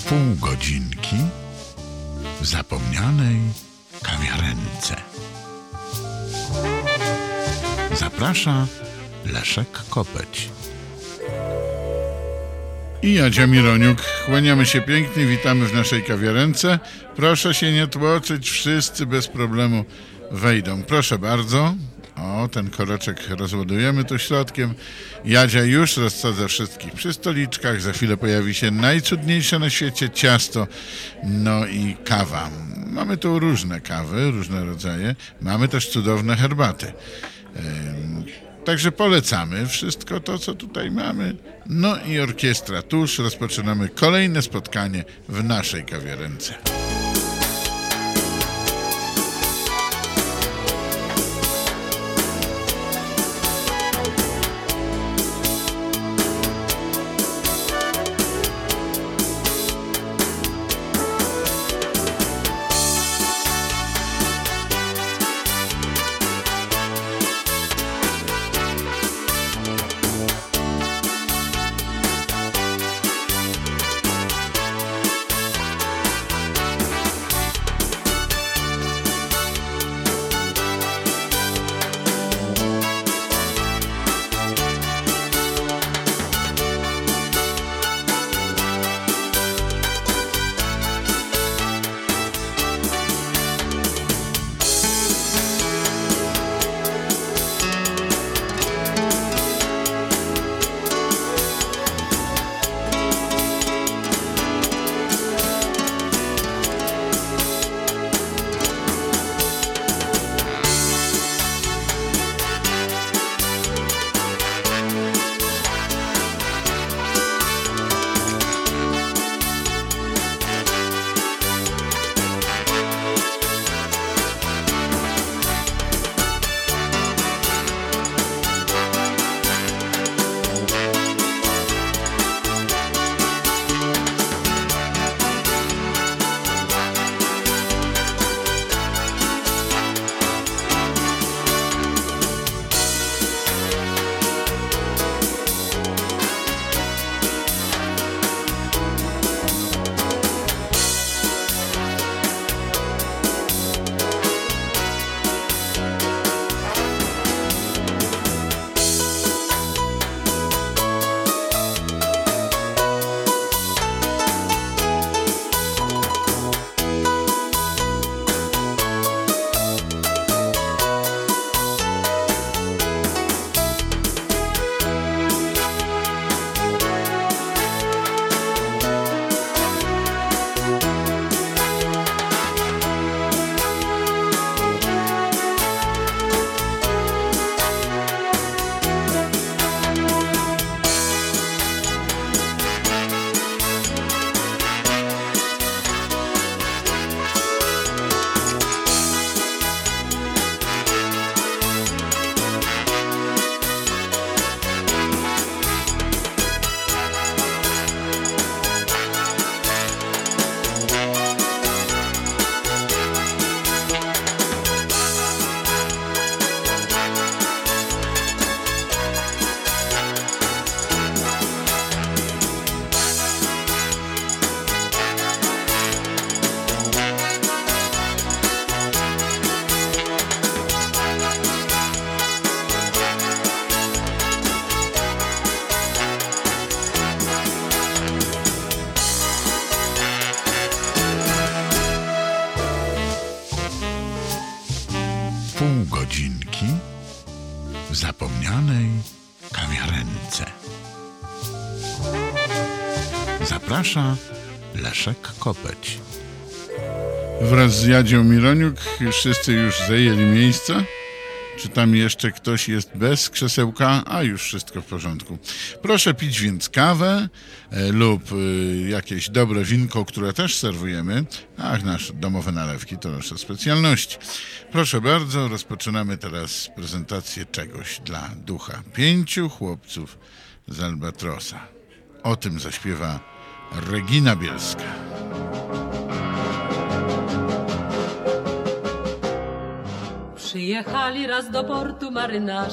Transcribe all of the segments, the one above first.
Pół godzinki w zapomnianej kawiarence. Zaprasza Leszek Kopeć i Jadzia Mironiuk. Kłaniamy się pięknie, witamy w naszej kawiarence. Proszę się nie tłoczyć, wszyscy bez problemu wejdą. Proszę bardzo. O, ten koreczek rozładujemy tu środkiem. Jadzia już rozsadza wszystkich przy stoliczkach. Za chwilę pojawi się najcudniejsze na świecie ciasto, no i kawa. Mamy tu różne kawy, różne rodzaje. Mamy też cudowne herbaty. Także polecamy wszystko to, co tutaj mamy. No i orkiestra tuż. Rozpoczynamy kolejne spotkanie w naszej kawiarence. Pół godzinki w zapomnianej kawiarence. Zaprasza Leszek Kopeć. Wraz z Jadzią Mironiuk wszyscy już zajęli miejsca. Czy tam jeszcze ktoś jest bez krzesełka? A już wszystko w porządku. Proszę pić więc kawę lub jakieś dobre winko, które też serwujemy. Ach, nasze domowe nalewki to nasze specjalności. Proszę bardzo, rozpoczynamy teraz prezentację czegoś dla ducha. 5 chłopców z Albatrosa. O tym zaśpiewa Regina Bielska. Przyjechali raz do portu marynarze,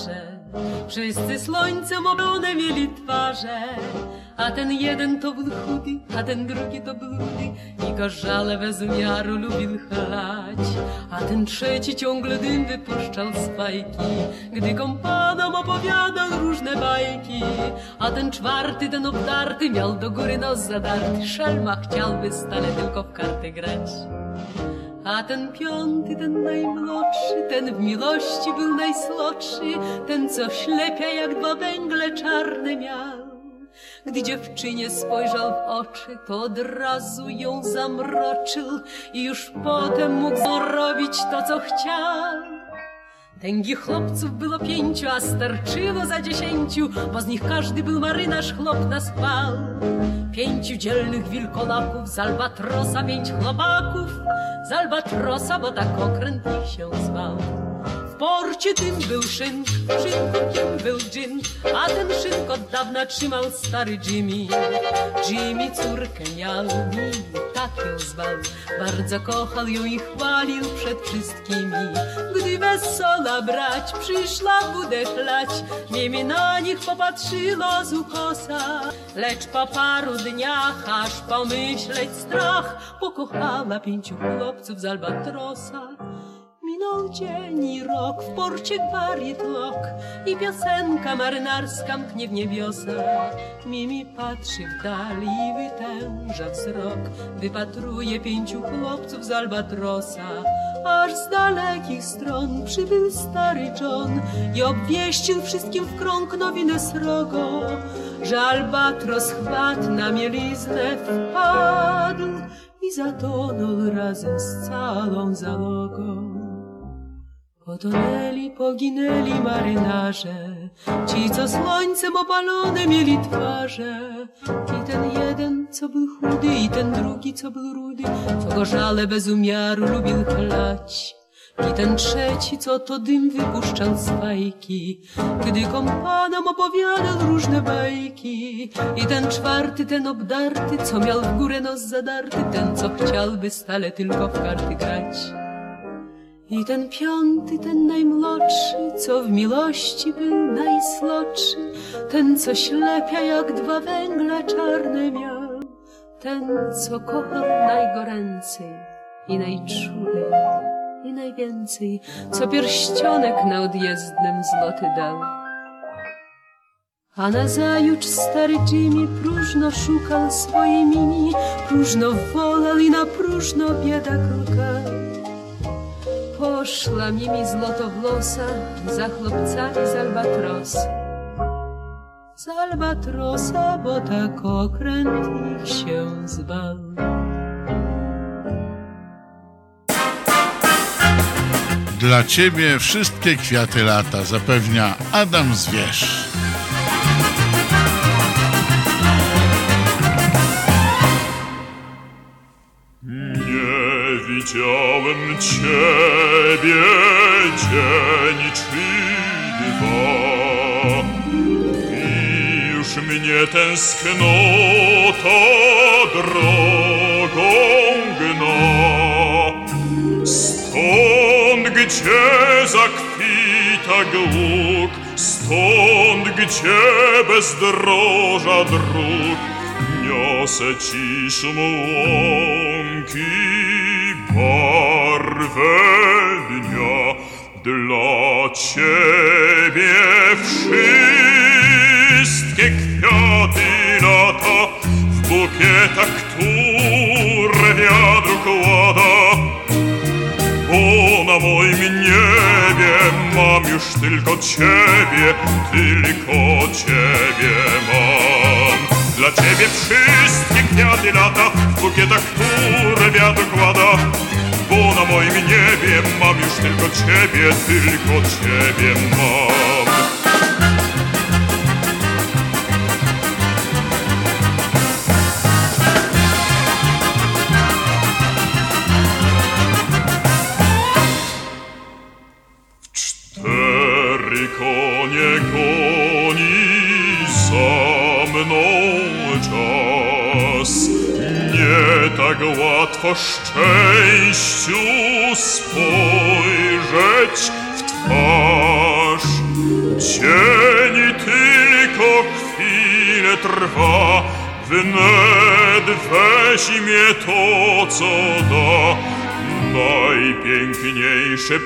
Wszyscy słońcem oblone mieli twarze, a ten jeden to był chudy, a ten drugi to był rudy i gorzale bez umiaru lubił chlać. A ten trzeci ciągle dym wypuszczał z fajki, gdy kompanom opowiadał różne bajki. A ten czwarty, ten obdarty, miał do góry nos zadarty, szelma chciałby stale tylko w karty grać. A ten piąty, ten najmłodszy, ten w miłości był najsłodszy, ten co ślepia jak dwa węgle czarne miał. Gdy dziewczynie spojrzał w oczy, to od razu ją zamroczył i już potem mógł zrobić to, co chciał. Tęgich chłopców było 5, a starczyło za 10, bo z nich każdy był marynarz, chłop na spał. 5 dzielnych wilkołaków, z albatrosa 5 chłopaków, z albatrosa, bo tak okręt ich się zwał. W porcie tym był szynk, w szynku tym był dżin, a ten szynk od dawna trzymał stary Jimmy. Jimmy córkę miał, Mimi, tak ją zwał, bardzo kochał ją i chwalił przed wszystkimi. Gdy wesoła brać przyszła budę chlać, Mimi na nich popatrzyła z ukosa. Lecz po paru dniach, aż pomyśleć strach, pokochała 5 chłopców z albatrosa. Minął dzień i rok, w porcie gwarię tłok i piosenka marynarska mknie w niebiosa. Mimi patrzy w dali i wytęża wzrok, wypatruje 5 chłopców z albatrosa. Aż z dalekich stron przybył stary John i obwieścił wszystkim w krąg nowinę srogo, że albatros chwat na mieliznę wpadł i zatonął razem z całą załogą. Potonęli, poginęli marynarze, ci, co słońcem opalone mieli twarze. I ten jeden, co był chudy, i ten drugi, co był rudy, co gorzale bez umiaru lubił chlać. I ten trzeci, co to dym wypuszczał z fajki, gdy kompanom opowiadał różne bajki. I ten czwarty, ten obdarty, co miał w górę nos zadarty, ten, co chciałby stale tylko w karty grać. I ten piąty, ten najmłodszy, co w miłości był najsłodszy, ten, co ślepia jak 2 węgle czarne miał, ten, co kochał najgoręcej i najczulej i najwięcej, co pierścionek na odjezdnym złoty dał. A nazajutrz stary Jimmy próżno szukał swojej Mimi, próżno wolał i na próżno biedak lukał. Poszła Mimi złotowłosa za chłopcami z albatrosa. Z albatrosa, bo tak okręt ich się zwał. Dla ciebie wszystkie kwiaty lata, zapewnia Adam Zwierz. Widziałem ciebie dzień czy 2 i już mnie tęsknota drogą gna. Stąd, gdzie zakwita głuk, stąd, gdzie bezdroża dróg, niosę ci szum łąki, barwę dnia. Dla ciebie wszystkie kwiaty lata w bukietach, które wiatr kłada. Bo na moim niebie mam już tylko ciebie, tylko ciebie mam. Dla ciebie wszystkie kwiaty lata w bukietach, które wiatr kłada. Bo na moim niebie mam już tylko ciebie, tylko ciebie mam. W 4 konie goni za mną czas. Nie tak łatwo szczęściu spojrzeć w twarz. Dzień tylko chwilę trwa, wnet weźmie to, co da. Najpiękniejsze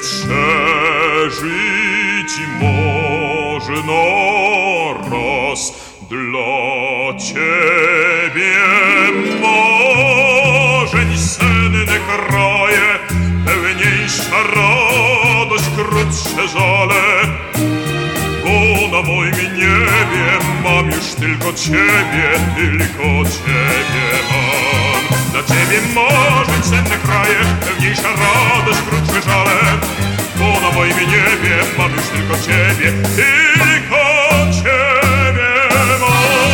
przeżyć można raz. Dla ciebie marzeń senne kraje, pełniejsza radość, krótsze żale. Bo na moim niebie mam już tylko ciebie, tylko ciebie mam. Dla ciebie marzeń senne kraje, pełniejsza radość, krótsze żale. Bo na moim niebie mam już tylko ciebie, tylko ciebie mam.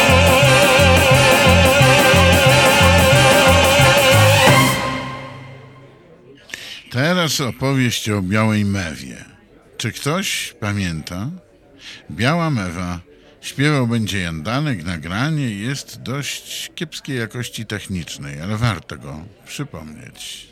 Teraz opowieść o białej mewie. Czy ktoś pamięta? Biała mewa. Śpiewał będzie Jan Danek. Nagranie jest dość kiepskiej jakości technicznej, ale warto go przypomnieć.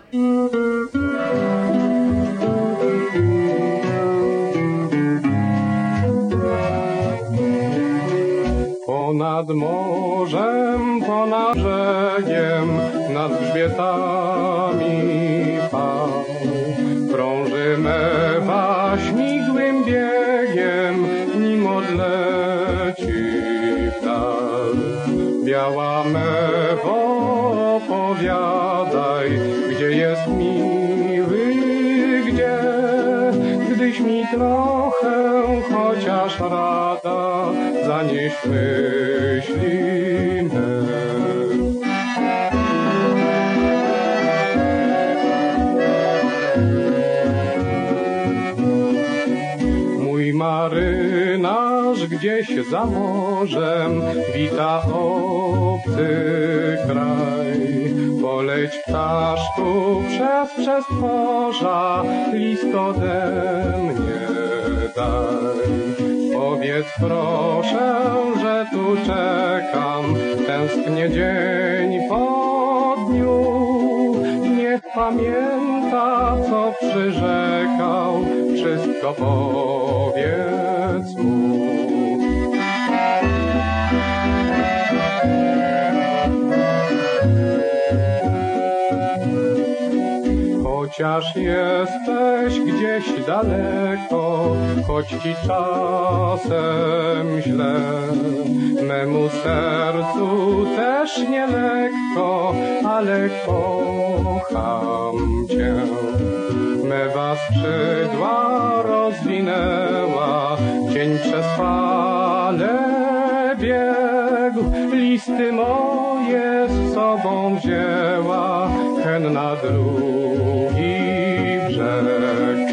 Ponad morzem, ponad brzegiem, nad grzbietami fal krąży mewa śmigłym biegiem, nim odleci w dal. Biała mewo, opowiadaj, gdzie jest miły, gdzie, gdyś mi trochę chociaż rada zanieś myśli me. Mój marynarz gdzieś za morzem wita obcy kraj. Poleć ptaszku przez przestworza, list ode mnie daj. Powiedz proszę, że tu czekam, tęsknię dzień po dniu. Niech pamięta, co przyrzekał, wszystko powiedz mu. Chociaż jesteś gdzieś daleko, choć ci czasem źle, memu sercu też nie lekko, ale kocham cię. Mewa skrzydła rozwinęła, cień przez fale biegł, listy moje z sobą wzięła, hen na drugi brzeg.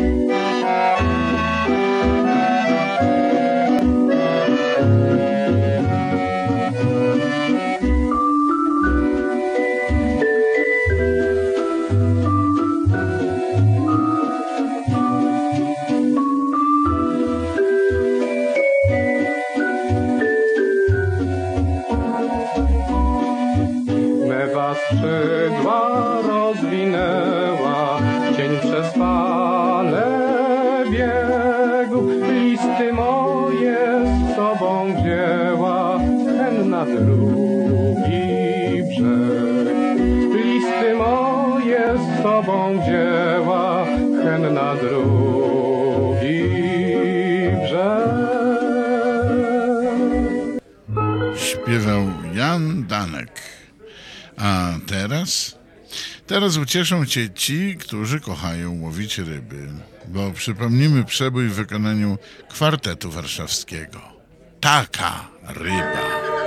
Mewa skrzydła rozwinęła, cień przez fale biegł, listy moje z sobą wzięła, hen na drugi brzeg. Listy moje z sobą wzięła, hen na drugi brzeg. Śpiewał Jan Danek. A teraz ucieszą cię ci, którzy kochają łowić ryby, bo przypomnimy przebój w wykonaniu kwartetu warszawskiego. Taka ryba.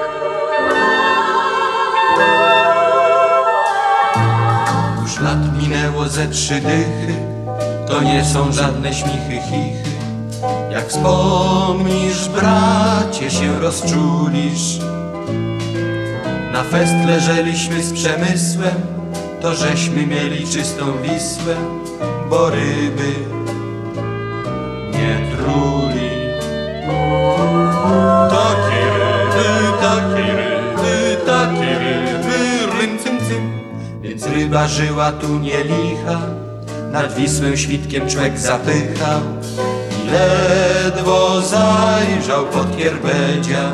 Już lat minęło ze 3 dychy, to nie są żadne śmichy, chichy. Jak wspomnisz, bracie, się rozczulisz. Na fest leżeliśmy z Przemysłem, to żeśmy mieli czystą Wisłę, bo ryby nie truli. Takie ryby, rym, cym, cym. Więc ryba żyła tu nie licha, nad Wisłą świtkiem człek zapychał. I ledwo zajrzał pod kierbedzia,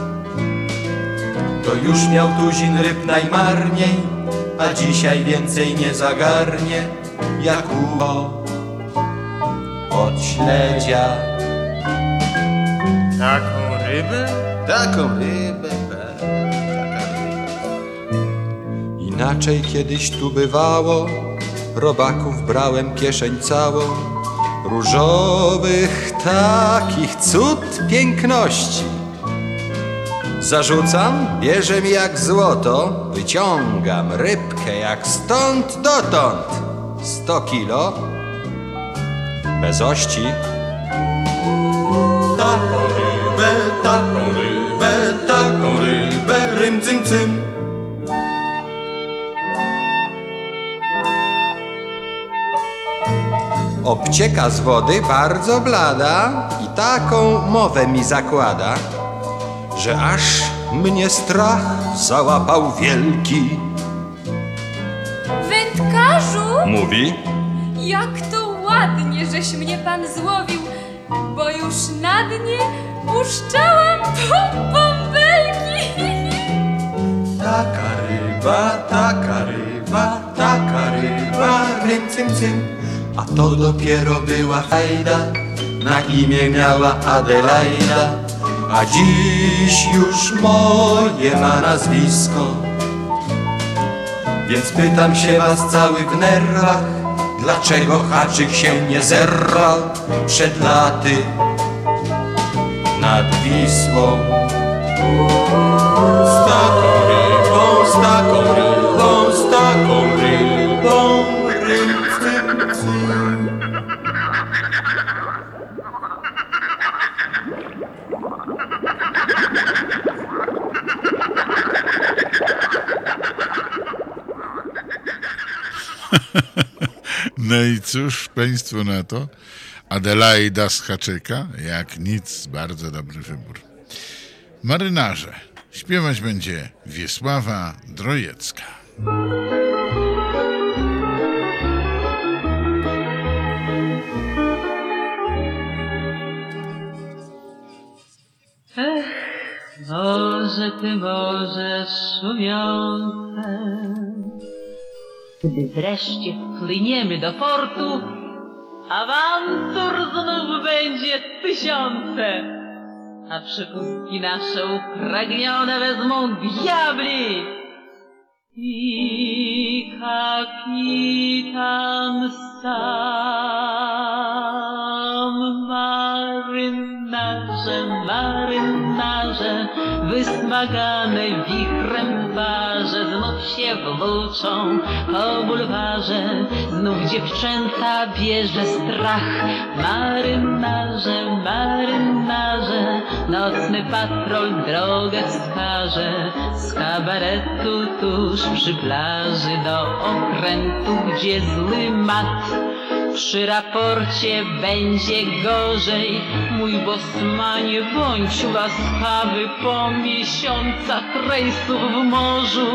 to już miał tuzin ryb najmarniej, a dzisiaj więcej nie zagarnie, jak ucho od śledzia. Taką rybę? Taką rybę, inaczej kiedyś tu bywało, robaków brałem kieszeń całą, różowych takich cud piękności. Zarzucam, bierze mi jak złoto, wyciągam rybkę jak stąd dotąd. 100 kilo, bez ości. Taką rybę, taką rybę, taką rybę, rym cym cym. Obcieka z wody bardzo blada i taką mowę mi zakłada, że aż mnie strach załapał wielki. Wędkarzu, Mówi: jak to ładnie, żeś mnie pan złowił, bo już na dnie puszczałam bąbelki. taka ryba, taka ryba, taka ryba, rym cym cym. A to dopiero była fajda, na imię miała Adelaida, a dziś już moje ma nazwisko. Więc pytam się was cały w nerwach, dlaczego haczyk się nie zerwał przed laty nad Wisłą. Z taką rybą, z taką rybą, z taką rybą, rym, cym, cym. No i cóż państwo na to? Adelaida z haczyka? Jak nic, bardzo dobry wybór. Marynarze. Śpiewać będzie Wiesława Drojecka. Morze, ty morze szumiące, gdy wreszcie wpłyniemy do portu, awantur znów będzie tysiące, a przepustki nasze upragnione wezmą diabli i kapitan sam. Marynarze, marynarze, wysmagane wichrem twarze znów się włóczą po bulwarze, znów dziewczęta bierze strach. Marynarze, marynarze, nocny patrol drogę wskaże, z kabaretu tuż przy plaży do okrętu, gdzie zły mat. Przy raporcie będzie gorzej, mój bosmanie, bądź łaskawy, po miesiącach rejsów w morzu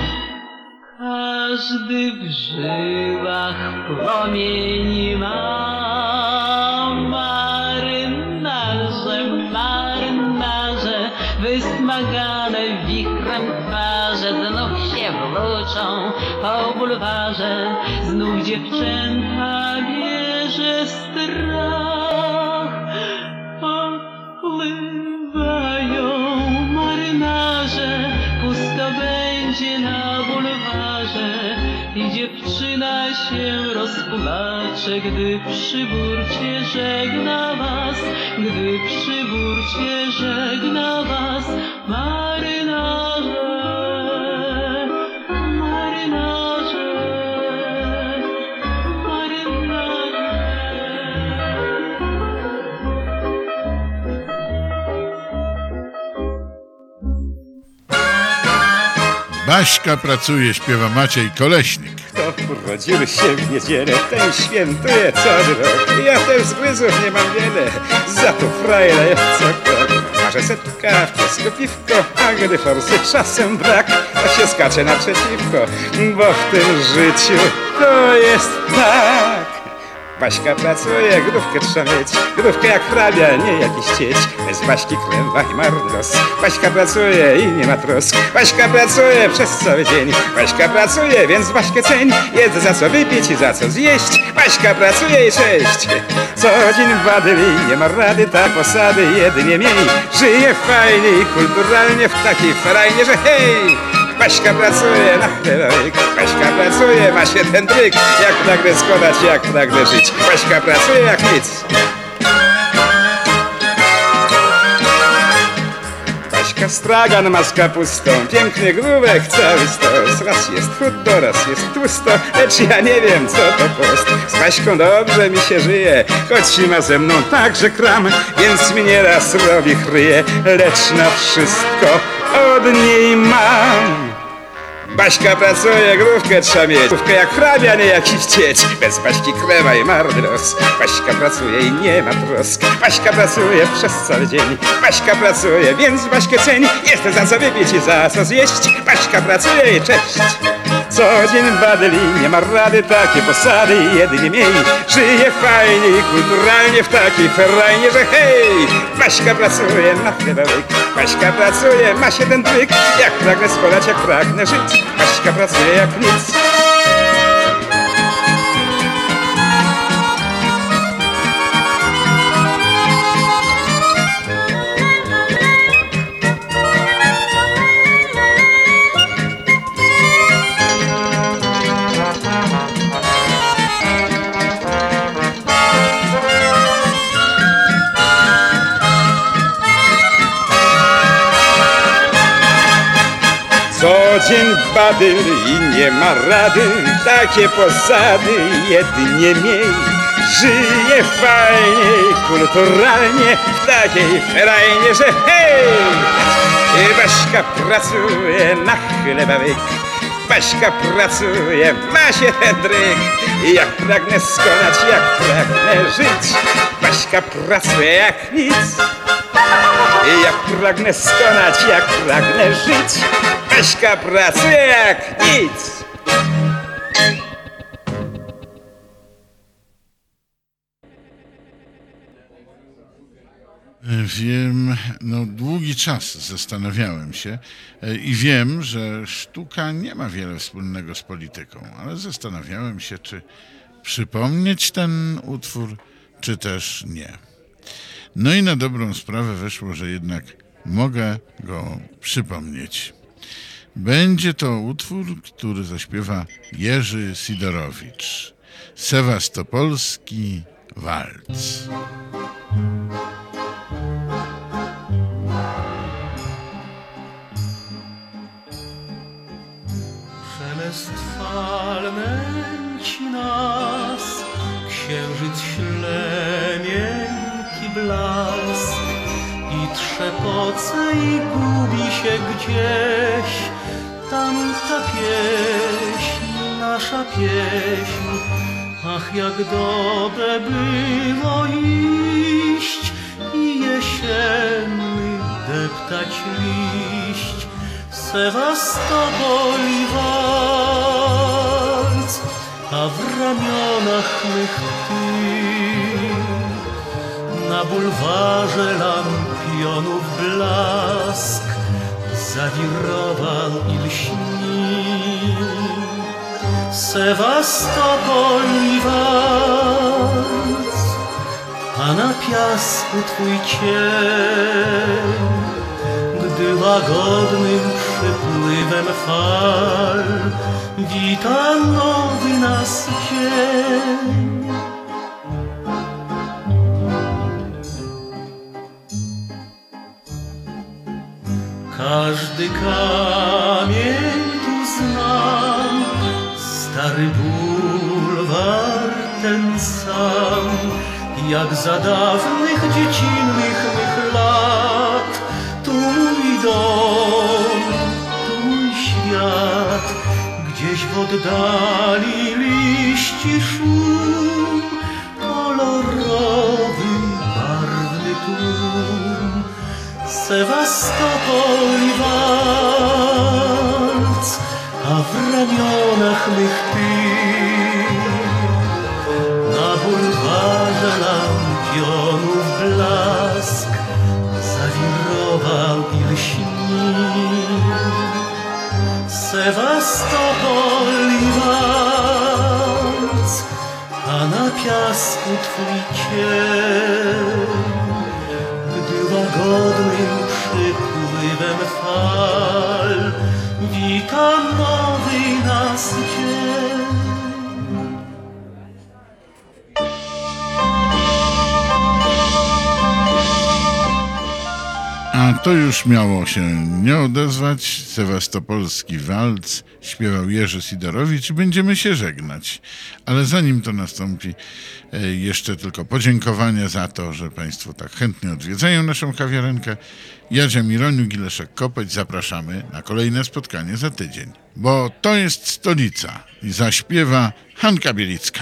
każdy w żyłach płomieni ma. Marynarze, marynarze, wysmagane wichrem twarze znów się włóczą po bulwarze, znów dziewczęta bierze strach. Opływają marynarze, pusto będzie na bulwarze i dziewczyna się rozpłacze, gdy przy burcie żegna was, gdy przy burcie żegna was. Marynarze, marynarze, marynarze. Baśka pracuje, śpiewa Maciej Koleśnik. Kto urodził się w niedzielę, ten świętuje cały rok. Ja też zgryzów nie mam wiele, za to frajla jest co krok. Marzę setka, w piesku piwko, a gdy forsy czasem brak, to się skacze naprzeciwko, bo w tym życiu to jest tak. Baśka pracuje, grówkę trzeba mieć, grówkę jak hrabia, nie jakiś cieć. Bez Baśki kręwa i marny los. Baśka pracuje i nie ma trosk. Baśka pracuje przez cały dzień. Baśka pracuje, więc Baśkę ceń. Jest za co wypić i za co zjeść. Baśka pracuje i cześć. Co dzień w badyli, nie ma rady, ta posady jedynie miej. Żyje fajnie i kulturalnie w takiej ferajnie, że hej! Baśka pracuje na chlebek, Baśka pracuje, ma się ten tryk. Jak pragnę składać, jak pragnę żyć. Baśka pracuje jak nic. Baśka stragan ma z kapustą, piękny grówek, cały stos. Raz jest chudo, raz jest tłusto, lecz ja nie wiem co to post. Z Baśką dobrze mi się żyje, choć ma ze mną także kram, więc mi nieraz robi chryje, lecz na wszystko od niej mam. Baśka pracuje, grówkę trzeba mieć, grówkę jak hrabia, nie jakiś cieć. Bez Baśki krewa i marny los. Baśka pracuje i nie ma trosk. Baśka pracuje przez cały dzień. Baśka pracuje, więc Baśkę ceń. Jest za co wypić i za co zjeść. Baśka pracuje i cześć. Co dzień w badyli, nie ma rady, takie posady jedynie miej. Żyje fajnie i kulturalnie w takiej ferajnie, że hej! Baśka pracuje na chlebek, Baśka pracuje, ma się ten tryk. Jak pragnę składać, jak pragnę żyć. Baśka pracuje jak nic. Co dzień w badyl i nie ma rady, takie posady jedynie miej. Żyje fajnie i kulturalnie w takiej ferajnie, że hej! Baśka pracuje na chlebek, Baśka pracuje, ma się ten dryk. Jak pragnę skonać, jak pragnę żyć, Baśka pracuje jak nic. Jak pragnę skonać, jak pragnę żyć, Baśka pracuje jak nic. Wiem, długi czas zastanawiałem się i wiem, że sztuka nie ma wiele wspólnego z polityką, ale zastanawiałem się, czy przypomnieć ten utwór, czy też nie. No i na dobrą sprawę wyszło, że jednak mogę go przypomnieć. Będzie to utwór, który zaśpiewa Jerzy Sidorowicz. Sewastopolski walc. Szelest fal nęci nas, księżyc śle miękki blask i trzepoce i gubi się gdzieś tam ta pieśń, nasza pieśń. Ach, jak dobre było iść i jesienny deptać liść. Sewastopol i walc, a w ramionach mych ty. Na bulwarze lampionów blask zawirował i lśni. Sewastopol i walc, a na piasku twój cień, gdy łagodnym przypływem fal wita nowy nas dzień. Każdy kamień tu znam, stary bulwar ten sam, jak za dawnych dziecinnych mych lat. Tu mój dom, tu mój świat, gdzieś w oddali liści szum, kolorowy, barwny tłum. Sewastopol i walc, a w ramionach mych ty. Na ból Sewastopol i walc, a na piasku twój cień, gdy łagodnym przypływem fal wita nowy nas dzień. A to już miało się nie odezwać. Sewastopolski walc śpiewał Jerzy Sidorowicz i będziemy się żegnać. Ale zanim to nastąpi, jeszcze tylko podziękowania za to, że Państwo tak chętnie odwiedzają naszą kawiarenkę. Jadzia Mironiuk i Leszek Kopeć zapraszamy na kolejne spotkanie za tydzień. Bo to jest stolica i zaśpiewa Hanka Bielicka.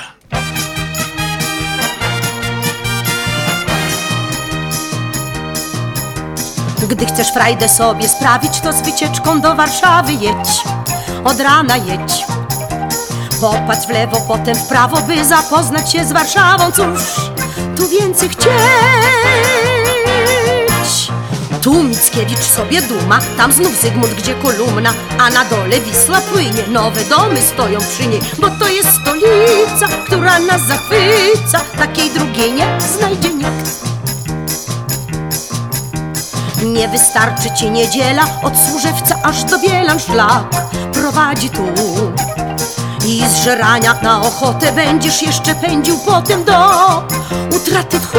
Gdy chcesz frajdę sobie sprawić, to z wycieczką do Warszawy jedź. Od rana jedź. Popatrz w lewo, potem w prawo, by zapoznać się z Warszawą. Cóż, tu więcej chcieć. Tu Mickiewicz sobie duma, tam znów Zygmunt, gdzie kolumna, a na dole Wisła płynie, nowe domy stoją przy niej. Bo to jest stolica, która nas zachwyca, takiej drugiej nie znajdzie nikt. Nie wystarczy ci niedziela, od Służewca aż do Bielan szlak prowadzi tu. I z Żerania na Ochotę będziesz jeszcze pędził potem do utraty tchu.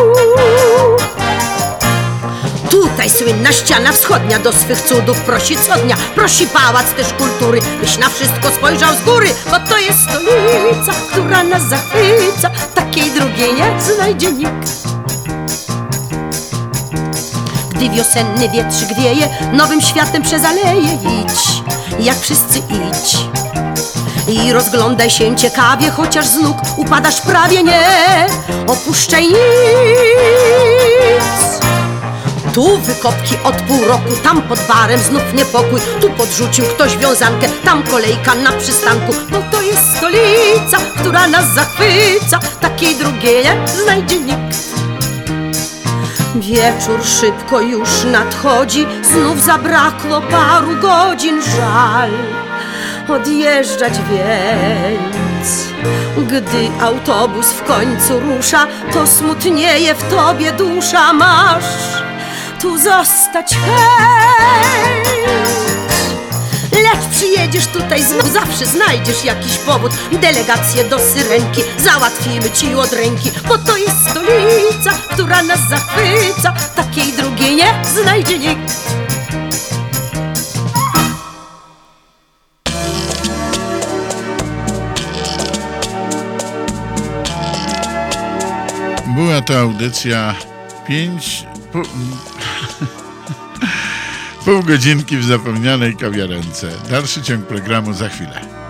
Tutaj słynna ściana wschodnia do swych cudów prosi co dnia. Prosi Pałac też Kultury, byś na wszystko spojrzał z góry. Bo to jest stolica, która nas zachwyca, takiej drugiej nie znajdzie nikt. Gdy wiosenny wietrzyk wieje, nowym światem przez aleje idź, jak wszyscy idź. I rozglądaj się ciekawie, chociaż z nóg upadasz prawie, nie opuszczaj nic. Tu wykopki od pół roku, tam pod barem znów niepokój. Tu podrzucił ktoś wiązankę, tam kolejka na przystanku. Bo to jest stolica, która nas zachwyca, takiej drugiej nie znajdzie nikt. Wieczór szybko już nadchodzi, znów zabrakło paru godzin, żal odjeżdżać więc. Gdy autobus w końcu rusza, to smutnieje w tobie dusza, masz tu zostać chęć. Lecz przyjedziesz tutaj znów, zawsze znajdziesz jakiś powód. Delegację do Syrenki załatwimy ci od ręki. Bo to jest stolica, która nas zachwyca, takiej drugiej nie znajdzie nikt. Była to audycja pół godzinki w zapomnianej kawiarence. Dalszy ciąg programu za chwilę.